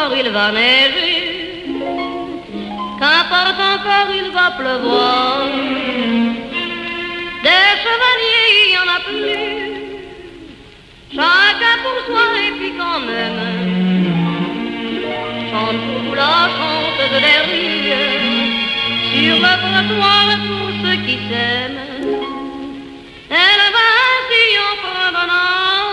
encore il va neiger, qu'importe encore il va pleuvoir. Des chevaliers, il y en a plus, chacun pour soi et puis quand même, chante pour la chanteuse des rues, sur le trottoir pour ceux qui s'aiment. Elle va ainsi en promenant,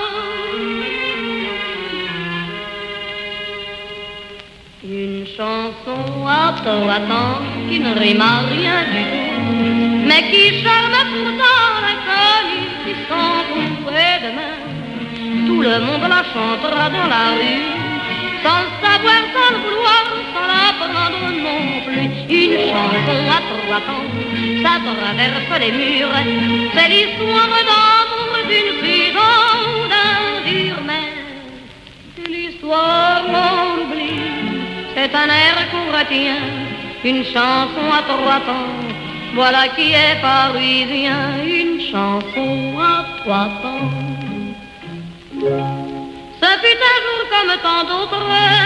une chanson à temps qui ne rime à rien du tout, mais qui charme pourtant l'inconnu qui s'embrouille demain. Tout le monde la chantera dans la rue, sans le savoir, sans le vouloir, sans l'apprendre non plus. Une chanson à 3 temps, ça traverse les murs, c'est l'histoire d'amour d'une fille ou d'un dur mère. L'histoire on oublie, c'est un air qu'on retient, une chanson à 3 temps, voilà qui est parisien, une chanson à 3 temps. Ce fut un jour comme tant d'autres,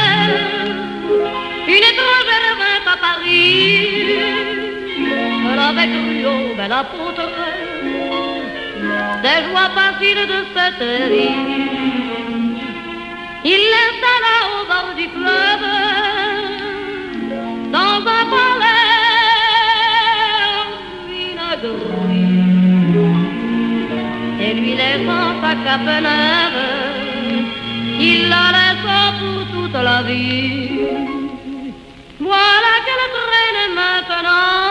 une étrangère vint à Paris, elle avait cru au bel apôtre des joies faciles de cette vie. Il l'installa au bord du fleuve, dans un palais vinaigre, et lui laissant sa cape neuve, il la laissa pour toute la vie. Voilà qu'elle traîne maintenant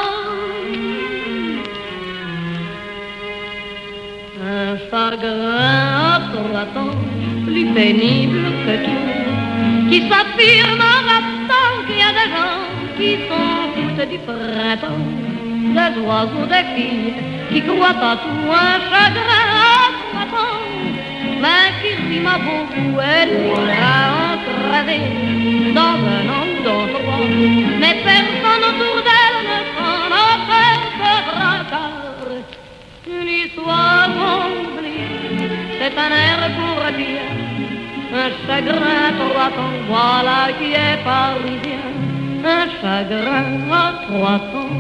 un chagrin à 3 temps, plus pénible que tout, qui s'affirme en rappelant qu'il y a des gens qui s'en foutent du printemps, des oiseaux, des filles qui croient à tout, un chagrin à 3 temps, mais qui rime à beaucoup et pourra en crever dans 1 an ou dans 3. Mais personne autour d'elle ne s'en apercevra, car une histoire oublie, c'est un air pour dire, un chagrin à 3 temps, voilà qui est parisien, un chagrin à 3 temps.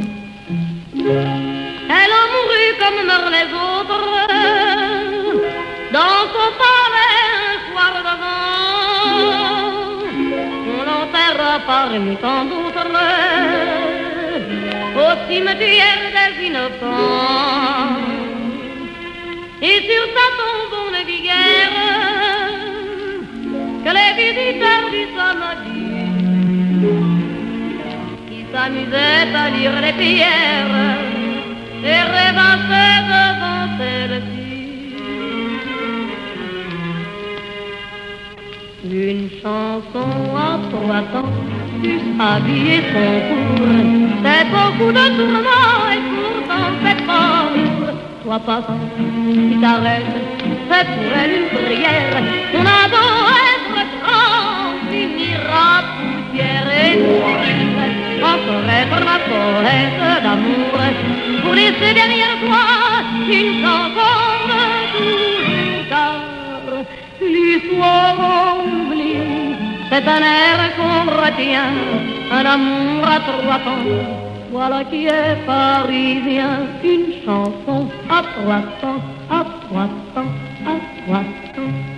Elle en mourut comme meurent les autres, dans son palais un soir d'avant. On l'enterra parmi tant d'autres au cimetière des innocents. Et sur sa tombe on ne vit guère que les visiteurs du samedi qui s'amusaient à lire les pierres et rêvassaient devant celle-ci. Une chanson à 3 temps, plus habillée son cours, c'est beaucoup de tourments et pourtant c'est pas lourd. Toi passant, qui t'arrête, c'est pour elle une prière. On a beau être grand, finira poussière et noire. Encore être ma poète d'amour, pour laisser derrière toi une chanson de toujours, car l'histoire oublie, c'est un air qu'on retient, un amour à 3 temps, voilà qui est parisien, une chanson à 3 temps, à 3 temps, à 3 temps.